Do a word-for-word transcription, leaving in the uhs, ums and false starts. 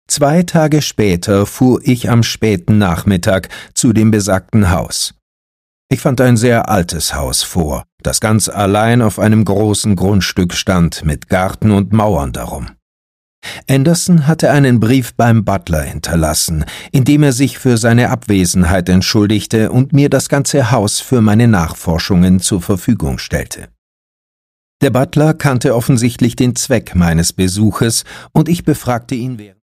Zwei Tage später fuhr ich am späten Nachmittag zu dem besagten Haus. Ich fand ein sehr altes Haus vor, das ganz allein auf einem großen Grundstück stand, mit Garten und Mauern darum. Anderson hatte einen Brief beim Butler hinterlassen, in dem er sich für seine Abwesenheit entschuldigte und mir das ganze Haus für meine Nachforschungen zur Verfügung stellte. Der Butler kannte offensichtlich den Zweck meines Besuches, und ich befragte ihn während